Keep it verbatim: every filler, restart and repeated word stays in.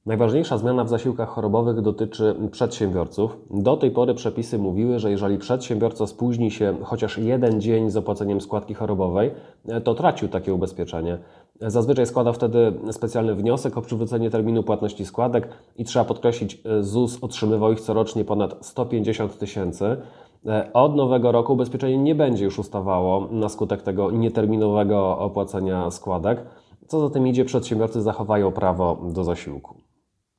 Najważniejsza zmiana w zasiłkach chorobowych dotyczy przedsiębiorców. Do tej pory przepisy mówiły, że jeżeli przedsiębiorca spóźni się chociaż jeden dzień z opłaceniem składki chorobowej, to tracił takie ubezpieczenie. Zazwyczaj składa wtedy specjalny wniosek o przywrócenie terminu płatności składek i trzeba podkreślić, ZUS otrzymywał ich corocznie ponad sto pięćdziesiąt tysięcy. Od nowego roku ubezpieczenie nie będzie już ustawało na skutek tego nieterminowego opłacenia składek. Co za tym idzie, przedsiębiorcy zachowają prawo do zasiłku.